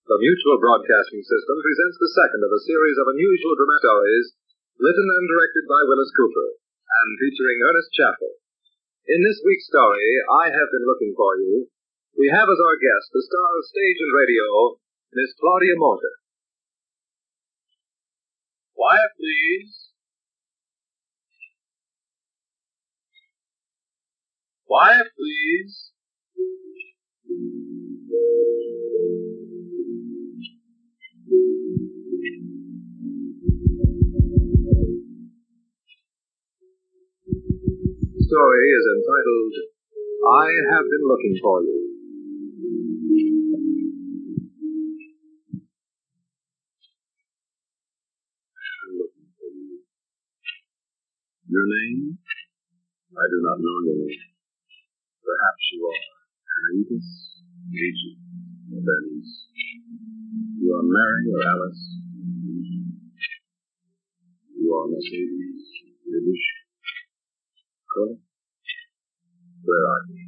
The Mutual Broadcasting System presents the second of a series of unusual dramatic stories written and directed by Willis Cooper and featuring Ernest Chappell. In this week's story, I Have Been Looking for You, we have as our guest the star of stage and radio, Miss Claudia Motor. Quiet, please. Quiet, please. The story is entitled, I Have Been Looking for You. Your name? I do not know your name. Perhaps you are Ananitas, Agent, or Bernice. You are Mary or Alice. You are Mercedes, Libish. Colin? Where are you?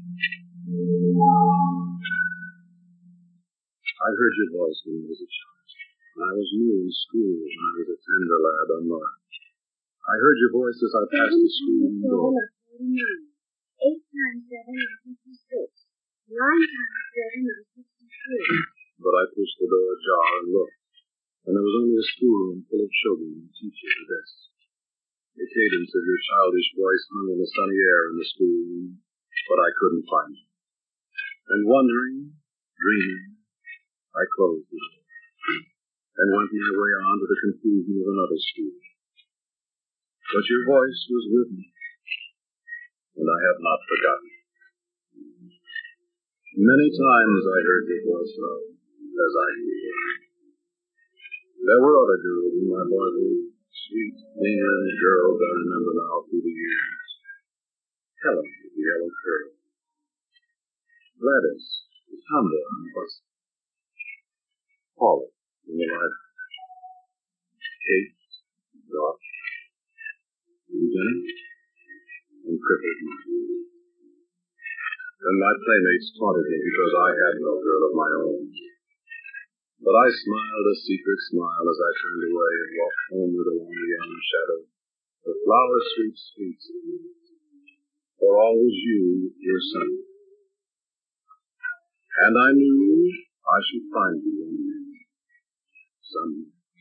I heard your voice when I was a child. I was new in school when I was a tender lad unlearned. I heard your voice as I passed the school door. 8 times 7 is 56. 9 times 7 is 63. But I pushed the door ajar and looked, and there was only a schoolroom full of children and teachers at desks. The cadence of your childish voice hung in the sunny air in the schoolroom, but I couldn't find you. And wondering, dreaming, I closed the door and went my way on to the conclusion of another school. But your voice was with me, and I have not forgotten. Many times I heard your voice now, as I hear it. There were other girls in my boyhood, sweet, lingering girls I remember now through the years. Helen with the yellow curl. Gladys, the tomboy on the bus. Paula in the library. Kate, Doc, Jenny, and crippled me. And my playmates taunted me because I had no girl of my own. But I smiled a secret smile as I turned away and walked homeward along the young shadow, the flower-sweet streets of you. For always you, your son. And I knew I should find you one day. Son.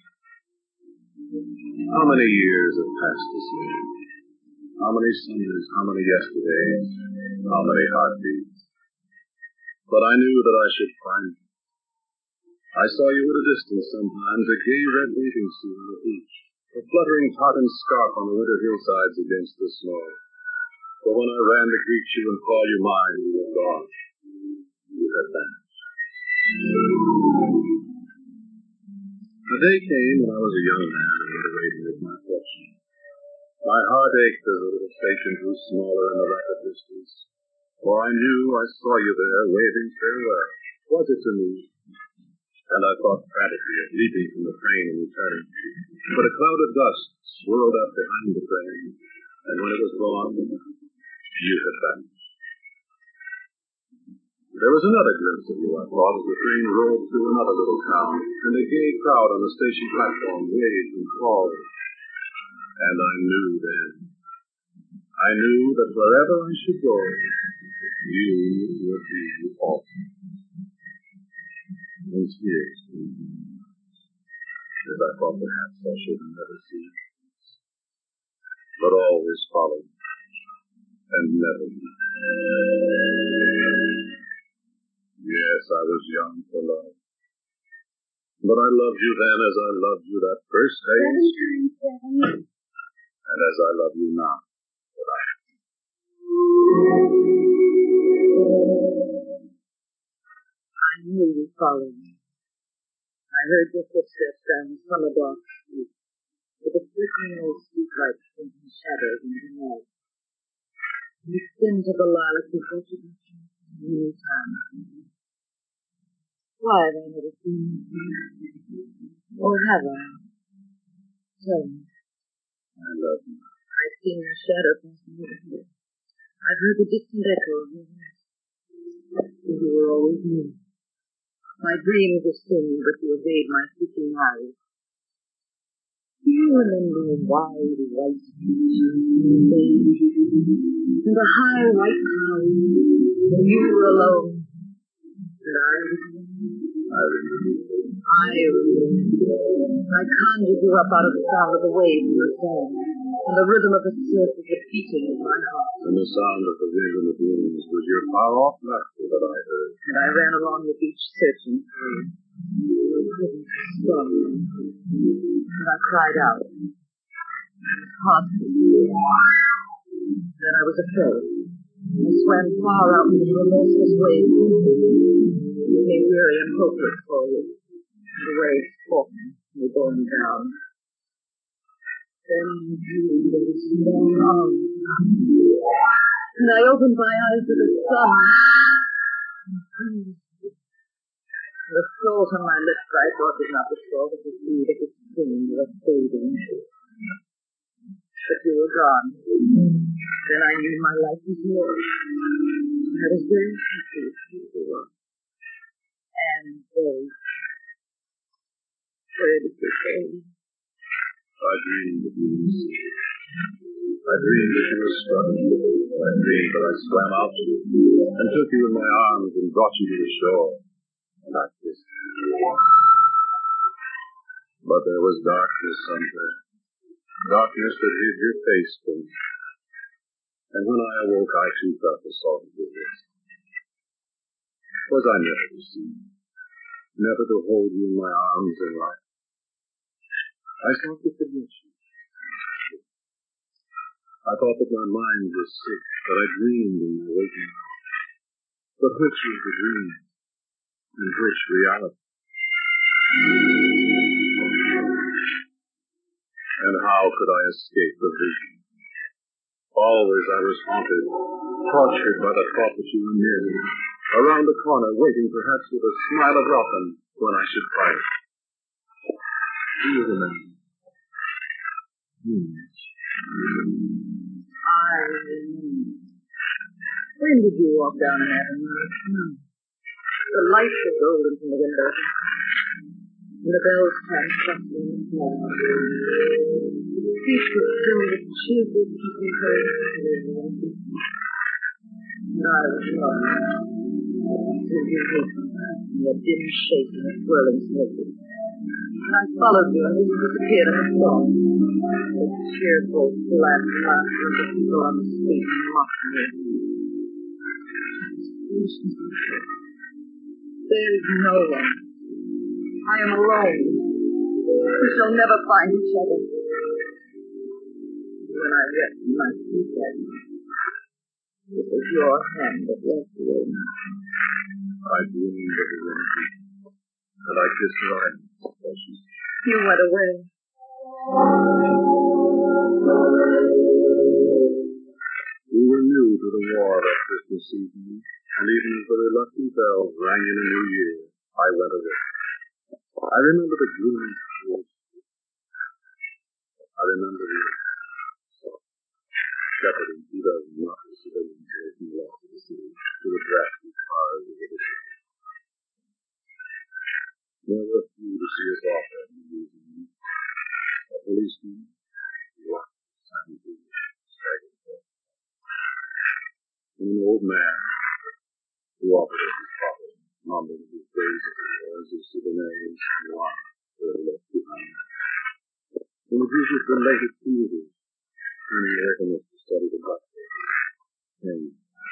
How many years have passed this way? How many summers, how many yesterdays, how many heartbeats? But I knew that I should find you. I saw you at a distance sometimes, a gay red bathing suit on the beach, a fluttering tartan scarf on the winter hillsides against the snow. But when I ran to greet you and call you mine, you were gone. You had vanished. The day came when I was a young man and went away to make my fortune. My heart ached as the little station grew smaller in the rapid distance, for I knew I saw you there waving farewell. Was it to me? And I thought frantically of leaping from the train and returning. But a cloud of dust swirled up behind the train, and when it was gone, you had vanished. There was another glimpse of you, I thought, as the train rolled through another little town, and a gay crowd on the station platform waved and called. And I knew then. I knew that wherever I should go, you would be also. And tears came to my eyes, as I thought perhaps I should never see you. But always followed, and never knew. Yes, I was young for love. But I loved you then as I loved you that first day. 7 times 7. And as I love you now. I knew you followed me. I heard your footsteps down the summer dark street, with the flickering old streetlights painting shadows into the night. The skins of the lilac before you new time. Why have I never seen you? Or have I? Tell me. I love you. I've seen your shadow passing over here. I've heard the distant echo of your voice. You were always near. My dreams of sin, but you evade my seeking eyes. Do you remember a wide white beach and a high white cloud, and you were alone, and I was alone? I remember. I conjured you up out of the sound of the waves in the sand, and the rhythm of the surf is the beating of my heart. And the sound of the wind in the dunes was your far-off laughter that I heard. And I ran along the beach searching for you. You couldn't stop me. And I cried out. I was heartbeat. Then I was afraid. I swam far out into the remorseless waves. It became weary and hopeless for you. And the waves fought me. They bore me down. Then you released long arms. And I opened my eyes to the sun. The salt on my lips I thought was not the salt of the sea, but the sting of fading. But you were gone. Then I knew my life was yours. I was very happy with you. And very. Where did you go? I dreamed of you. I dreamed that you were struggling. I dreamed that I swam out to you and took you in my arms and brought you to the shore. And I kissed you. But there was darkness somewhere. Darkness that hid your face from me. And when I awoke, I too felt the salt of your lips. Was I never to see you? Never to hold you in my arms in life? I thought to forget you. I thought that my mind was sick, that I dreamed in my waking hours. But which was the dream, and which reality? And how could I escape the vision? Always I was haunted, tortured by the thought that you were near me, around the corner, waiting perhaps with a smile of welcome when I should fight. Do you remember? I remember. When did you walk down an avenue? The lights were golden from the windows, and the bells chimed softly in the small. The streets were filled with cheerful people heard. And I was lost until you hastened in the dim shape and the swirling smoke. And I followed you until you disappeared in the storm. The cheerful, flat laughter of the people on the street mocked me. There is no one. I am alone. We shall never find each other. When I rest my feet at it was your hand that left the way. I dreamed of the woman, and I kissed her eyes. You went away. We were new to the war that Christmas season, and even as the reluctant bells rang in a new year, I went away. I remember the gloomy streets. I remember the shepherding 2,000 knockers civilians racing the loss of the city to the drafty cars of the city. There were few to see us off that New Year's Eve. A policeman walked silently, staggered forth. And an old man who offered us his coffee, mumbling his praise of the wars of Sudanese and Iran that are left behind. And the group of belated teenagers turning away from us to study the gospel. And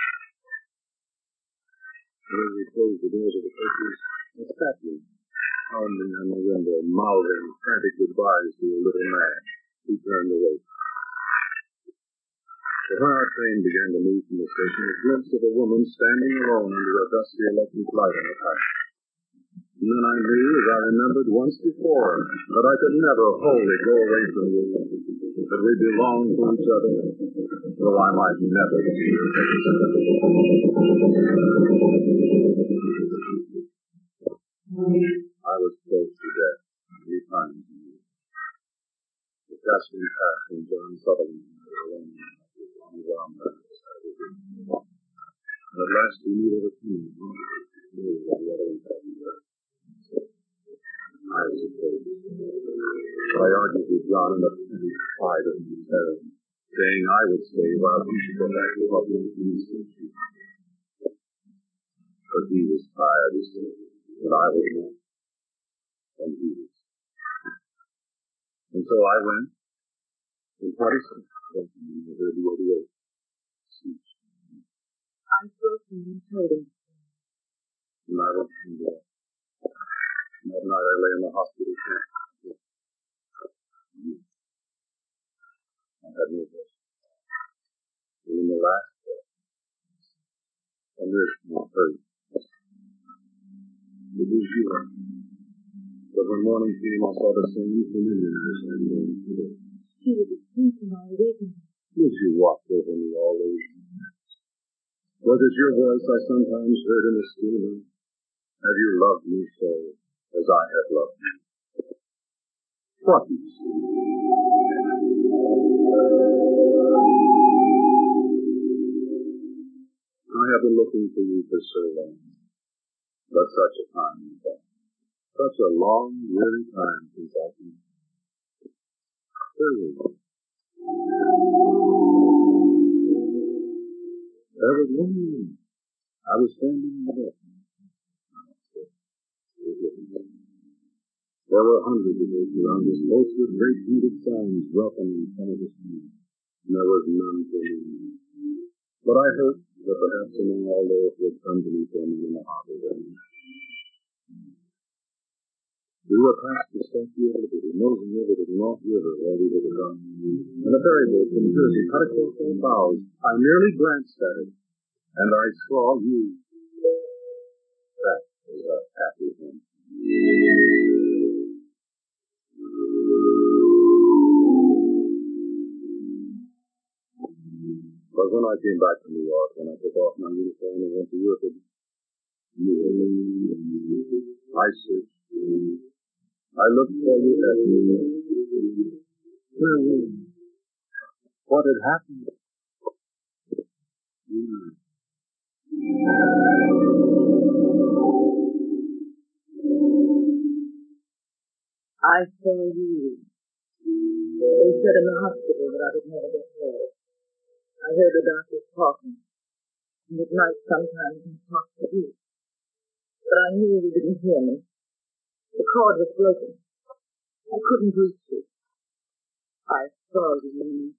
as we closed the doors of the churches, a statue pounding on the window, mouthing frantic goodbyes to a little man who turned away. So when our train began to move from the station, a glimpse of a woman standing alone under a dusty electric light on the platform. And then I knew, as I remembered once before, that I could never wholly go away from you, that we belonged to each other, though I might never see your face. I was close to death 3 times a year. The gasping path from John Sutherland and I were alone on his arm around the side of the room. And at last we knew there was a team, knew that the other one had been there. suppose. But I argued with John in a petty pride of terror, saying I would stay while he should go back to Buffalo Institute. But he was tired, he said, and I was not. And he was. And so I went, and 26 went to me with the 88 speech. I spoke to him and told him. And I went from there. And that night I lay in the hospital tent. I had no rest. And in the last breath, a nurse hurt. It was you. But when morning came, I saw the same familiar nurse I had known today. He was asleep when I awakened him. As you walked over me all those years. Was it your voice I sometimes heard in the schoolroom? Have you loved me so as I have loved you? What you say? I have been looking for you for so long, but such a time has gone. Such a long, weary time since I've been. Where were you? There was one room. I was standing in the bed. There were hundreds of those around us, most with great painted signs welcoming some of us home. And there was none for me. But I hoped that perhaps among all those would come to me for me in the harbor then. We were past the Statue of Liberty, nosing over the North River where we were to come. And a ferry boat from Jersey cut across our bows. I merely glanced at it, and I saw you. That was a happy thing. But when I came back to New York, when I took off my uniform and went to work, I searched. I looked for you everywhere. Where were you? What had happened? I saw you. They said in the hospital that I would never get well. I heard the doctors talking. And at night sometimes I talked to you. But I knew you didn't hear me. The cord was broken. I couldn't reach you. I saw you.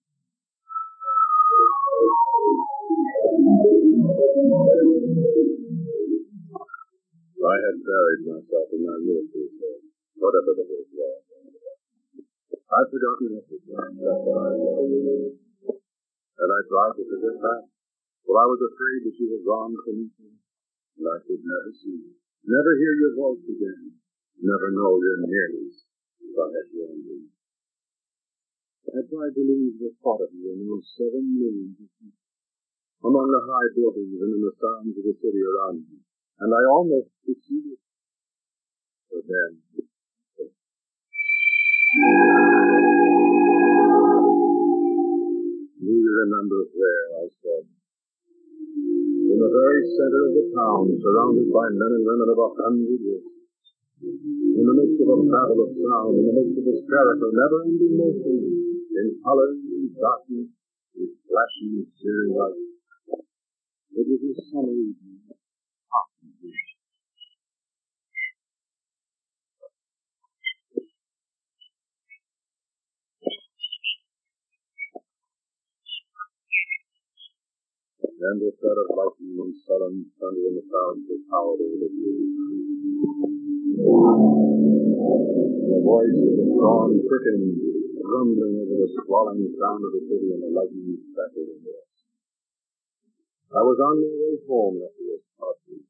I had buried myself in my military cell, whatever the word was. I'd forgotten it was that's what I was. And I tried to forget that, for I was afraid that you were gone from me, and I could never see you, never hear your voice again, never know your nearness if I had joined you. I tried to leave the thought of you in those 7 millions of people, among the high buildings and in the sounds of the city around me, and I almost succeeded. But then, do you remember where I said? In the very center of the town, surrounded by men and women of 100 years. In the midst of a battle of sound, in the midst of hysterical, never-ending motion, in color and darkness, with flashing and searing light. It was a summer evening, hot and brief. And the threat of lightning and sullen thunder in the clouds was powered over the view. The voice of the storm quickened, rumbling over the swelling sound of the city and the lightning crackled in the west. I was on my way home after this party.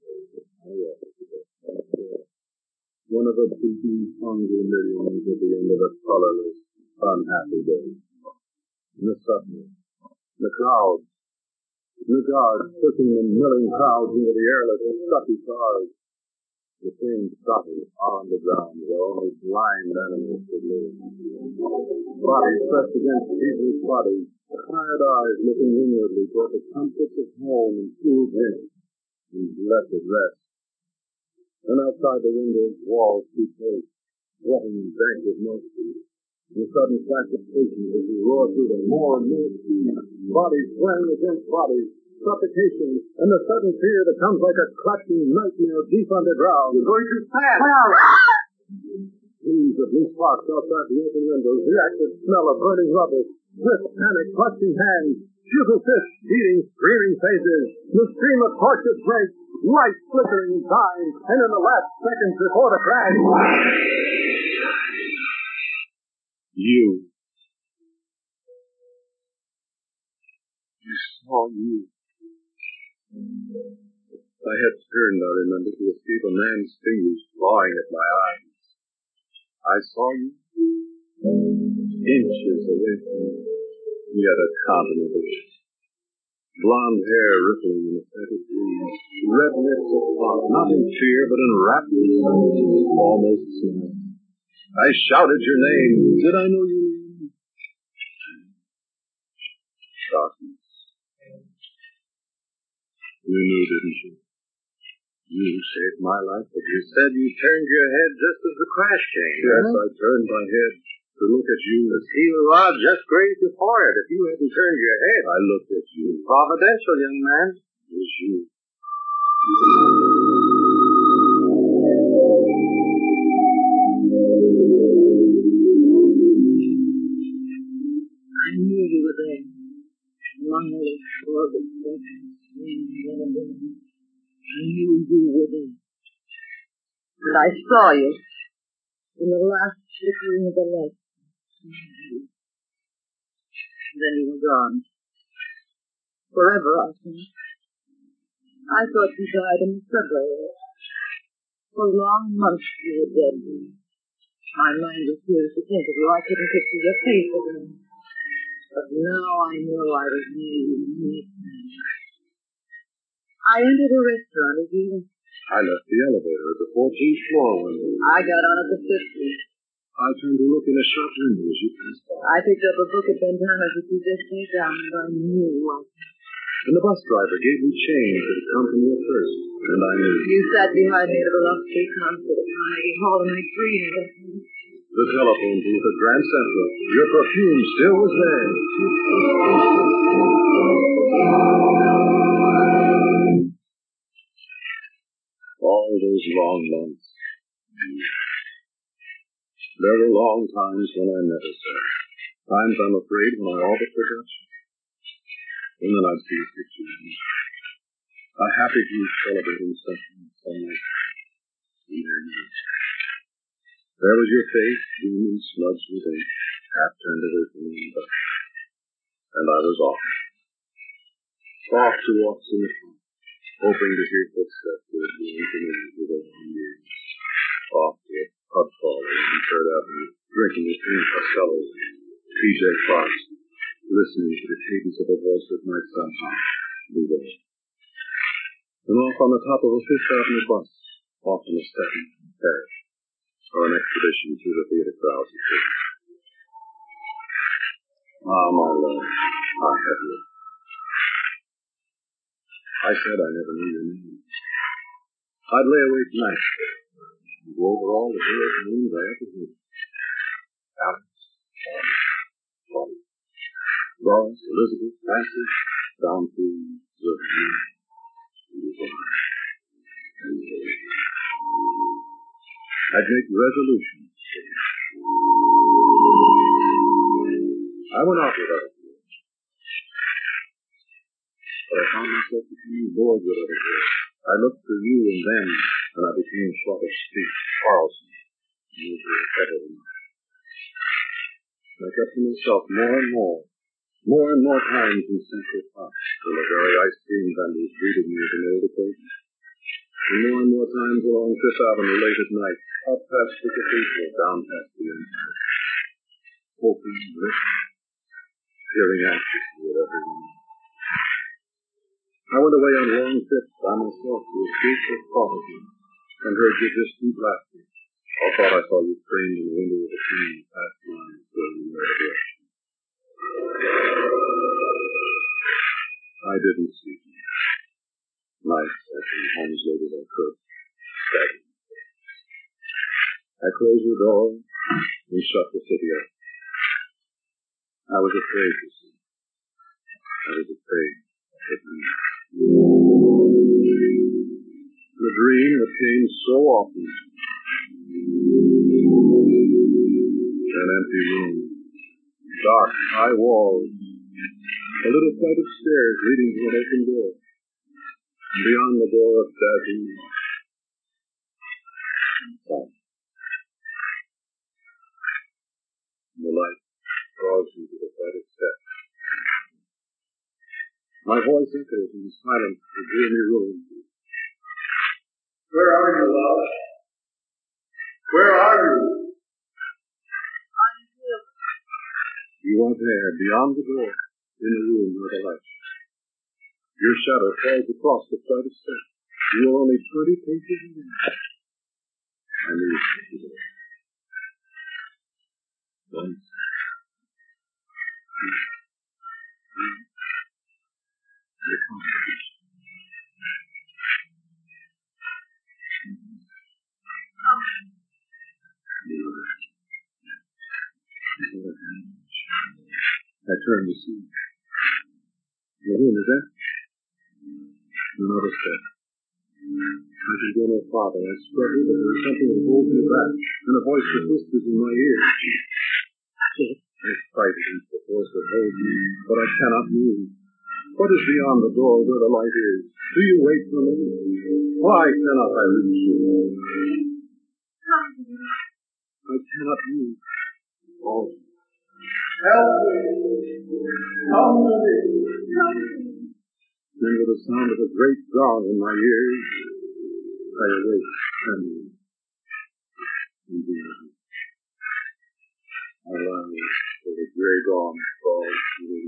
One of the beaten, hungry millions at the end of a colorless, unhappy day. In the subway, the crowds, the guards pushing the milling crowds into the airless and stuffy cars. The same stuffy on the ground where only blind animals could live. Bodies pressed against people's bodies, tired eyes looking inwardly toward the comforts of home and cool drink and blessed rest. And outside the windows, walls too close, wet volume banked with more speed. The sudden flash of patience as we roared through them, more and more speed. Bodies slammed against bodies, suffocation, and the sudden fear that comes like a clutching nightmare deep underground. You're going too fast! Streams of loose sparks outside the open windows, the acrid smell of burning rubber, swift panic, clutching hands, futile fists beating, screaming faces, the stream of torches breaks, lights flickering and dying, and in the last seconds before the crash... You. I saw you. I had turned, I remember, to escape a man's fingers clawing at my eyes. I saw you inches away from me. He had a continent of blonde hair rippling in the fetid breeze, red lips apart, not in fear, but in rapture, almost smile. I shouted your name. Did I know your name? Darkness. You knew, didn't you? You saved my life, but you said you turned your head just as the crash came. Yes, I turned my head to look at you. The steel rod just grazed your forehead. If you hadn't turned your head, I looked at you. Providential, young man. It was you. I knew you were there, among the shrubs and swings and women. I knew you were there. And I saw you in the last flickering of the light. Then you were gone. Forever, I think. I thought you died in the subway. For long months you were dead. My mind refused to think of you. I couldn't picture your face again. But now I know I was near you. I entered a restaurant as you. I left the elevator at the 14th floor when I got on at the 15th. I turned to look in a shop window as you passed by. I picked up a book at Bentana's that you just came down, and I knew what. And the bus driver gave me change that had come from you at first, and I knew. You sat behind me at a off-street concert at Carnegie Hall, and I dreamed of you. The telephone booth at Grand Central. Your perfume still was there. All those long months. There were long times when I never said. Times, I'm afraid, when I all but forgot you. And then I'd see a picture of you. A happy group celebrating something in sunlight. And there you were. There was your face, gleaming smudged with ink, half turned away from me in the dark. And I was off. Off to walks in the park, hoping to hear footsteps that would be unfamiliar with over the years. Off to a pub crawl along 3rd Avenue, drinking with Jim Costello and P.J. Fox, listening to the cadence of a voice that might somehow be there. And off on the top of a 5th Avenue bus, off on a second from Paris, or an expedition through the theater crowds of cities. Ah, my love, I have you. I said I never knew your name. I'd lay awake nights and go over all the girls and names I ever heard. Alice, Polly, Doris, Elizabeth, Frances, down to Zervine, I'd make resolutions. I went out with other girls. But I found myself becoming bored with other girls. I looked for you and them, and I became short of speech, quarrelsome, and usually better than mine. I kept to myself more and more times in Central Park, till the very ice cream vendors greeted me as an old acquaintance. And more times along 5th Avenue late at night, up past the cathedral, down past the Empire. Hoping, listening, peering anxiously at everyone. I went away on long trips by myself to escape the thought of you, and heard your distant laughter. I thought I saw you framed in the window of the train past mine, going in their direction. I didn't see you. Nights I came home as late as I could, staggering. I closed the door, and shut the city up. I was afraid to see. I was afraid to dream. The dream that came so often. An empty room, dark, high walls, a little flight of stairs leading to an open door. And beyond the door, a dazzling light. The light draws you to the flight of steps. My voice echoes in the silence of the gloomy room. Where are you, love? Where are you? I'm here. You are there, beyond the door, in the room where the light shines. Your shadow falls across the flight of steps. You are only 20 paces away. I knew it was the door. Once. The confidence. I turned to see. The room is empty. Another step. I can go no farther. I struggle, but there is something that holds me back, and a voice that whispers in my ear. I fight against the force that holds me, but I cannot move. What is beyond the door where the light is? Do you wait for me? Why cannot I reach you? I cannot move. Oh. Help me! Help me! Then with the sound of a great gong in my ears, I awake trembling. I lie till the gray dawn falls through.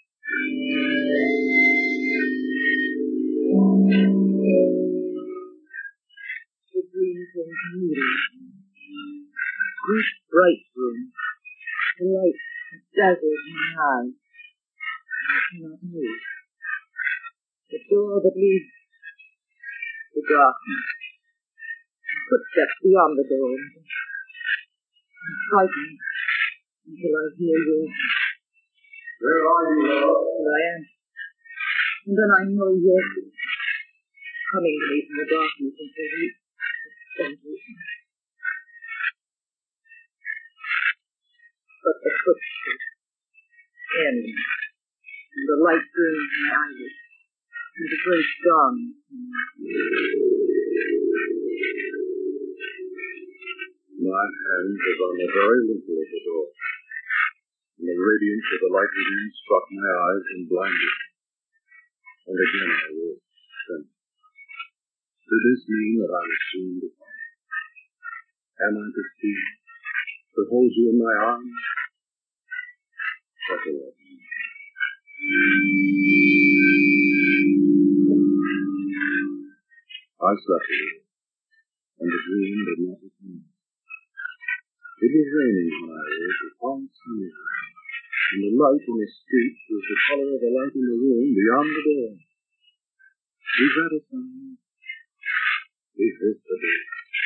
The dream came to me. Deep, bright room. The light dazzles my eyes. I cannot move. The door that leads to darkness. Footsteps beyond the door. I'm frightened until I hear yours. Where are you, love? Here I am. And then I know yours coming to me from the darkness until you stand with me. But the footsteps end, and the light burns my eyelids, and the great dawn. My hand was on the very lintel of the door, and the radiance of the light within struck my eyes and blinded me. And again I woke, trembling. Did this mean that I was soon to come? Am I to see, to hold you in my arms? What will I do? I slept a little, and the dream did not return. It was raining when I awoke, a fine sunny rain, and the light in the street was the color of the light in the room beyond the door. Is that a sign? Is this the day?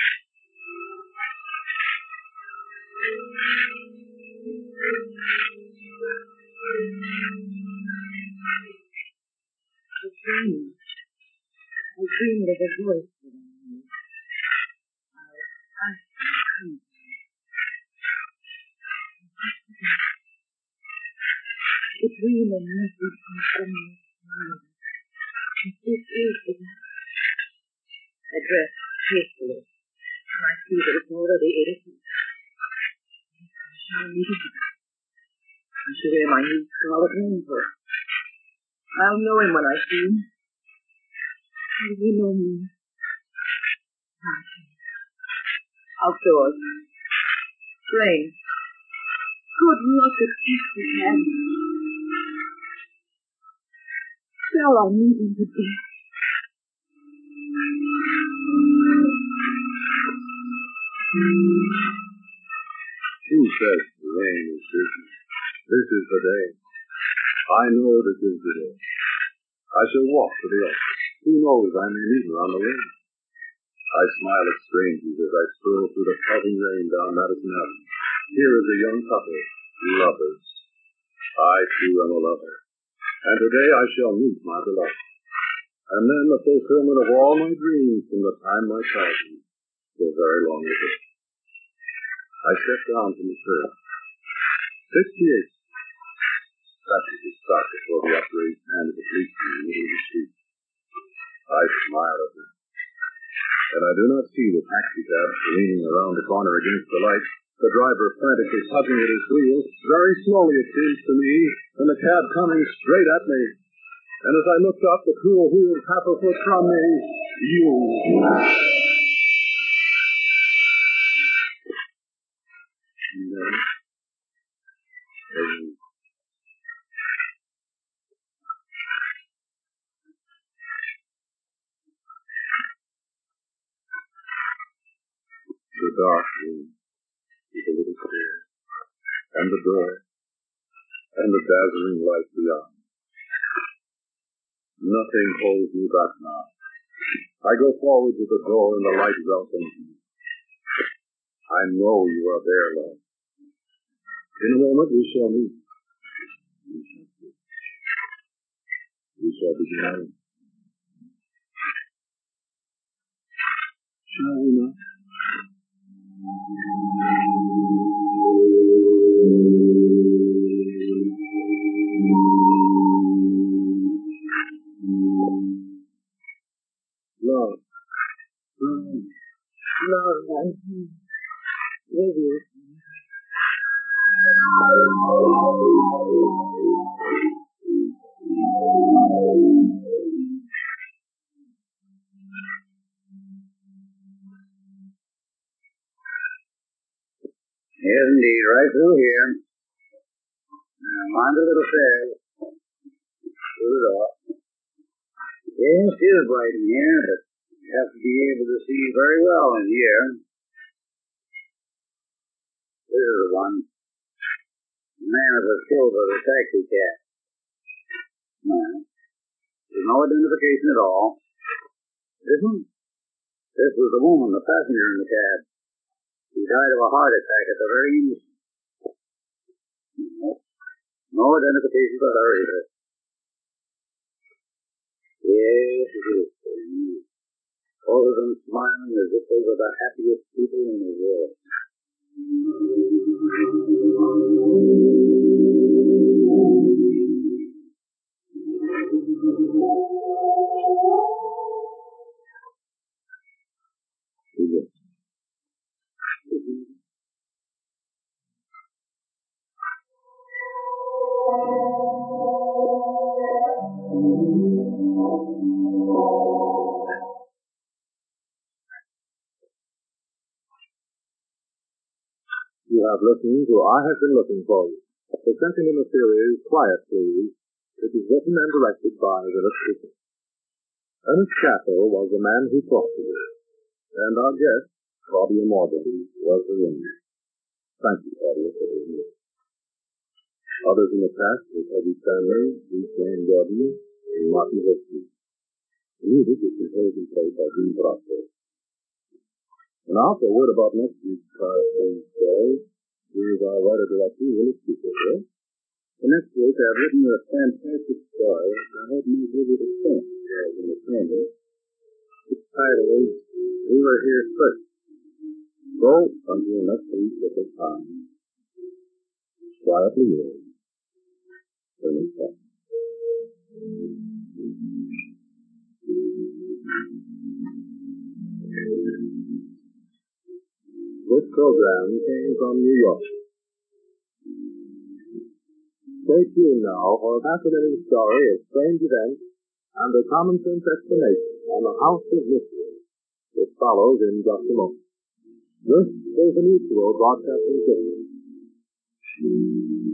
The dream. I dreamed of a voice that I knew. I asked him to come. The dream and message from someone. And this is the message. I dressed hastily, and I see that it's already 8 o'clock. I shall meet him. I shall wear my new scarlet raincoat. I'll know him when I see him. Will you know me? Outdoors. Rain. Good luck at Texas, Anne. Shall I meet him today? Who says the rain is business? This is the day. I know this is the day. I shall walk to the office. Who knows, I may meet her on the way. I smile at strangers as I stroll through the pelting rain down Madison Avenue. Here is a young couple, lovers. I, too, am a lover. And today I shall meet my beloved. And then the fulfillment of all my dreams from the time my childhood, so very long ago. I stepped down from the curb. 68. Traffic stopped before the upraised hand of the policeman in the middle of the street. I smiled at her. And I do not see the taxicab leaning around the corner against the light, the driver frantically tugging at his wheels, very slowly it seems to me, and the cab coming straight at me. And as I looked up, the cruel wheels half a foot from me, you. And then, the dark room, with the little stairs, and the door, and the dazzling light beyond. Nothing holds me back now. I go forward to the door, and the light welcomes me. I know you are there, love. In a moment we shall meet. We shall be united. Shall we not? Love. Love, and with you. Yes, indeed, right through here. Now, mind the little stairs. Through the door. Yes, it is bright in here, but you have to be able to see very well in here. This is the one. The man that was killed by the taxi cab. No. There's no identification at all. This one? This was the woman, the passenger in the cab. She died of a heart attack at the very instant. No identification but her either. Yes, it is. All of them smiling as if they were the happiest people in the world. You have listened to I Have Been Looking For You, presenting in the series Quiet Please, which is written and directed by Willis Cooper. Ernest Cassell was the man who talked to you, and our guest, Claudia Morgan, was the winner. Thank you, Claudia, for being here. Others in the cast were Eddie Stanley, Bruce Wayne Gordon, and Martin Hopkins. The music is composed and played by Dean Brosco. And also, a word about next week's story. Here's our writer-director, Willis Cooper. For next week, I've written a fantastic story I hope you will be able to finish in the training. Its title is We Were Here First. So, until next week at this time, quietly yours, Ernest Cassell. This program came from New York. Stay tuned now for a fascinating story of strange events and a common-sense explanation on the House of Mystery, which follows in just a moment. This is the Mutual Broadcasting System.